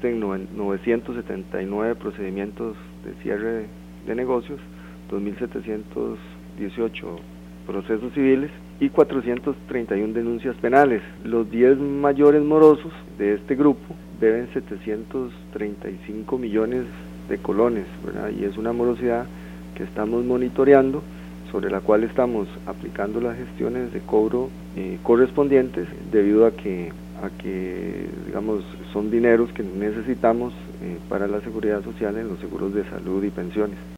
existen 979 procedimientos de cierre de negocios, 2.718 procesos civiles y 431 denuncias penales. Los 10 mayores morosos de este grupo deben 735 millones de colones, ¿verdad? Y es una morosidad que estamos monitoreando, sobre la cual estamos aplicando las gestiones de cobro correspondientes, debido a que digamos, son dineros que necesitamos para la seguridad social en los seguros de salud y pensiones.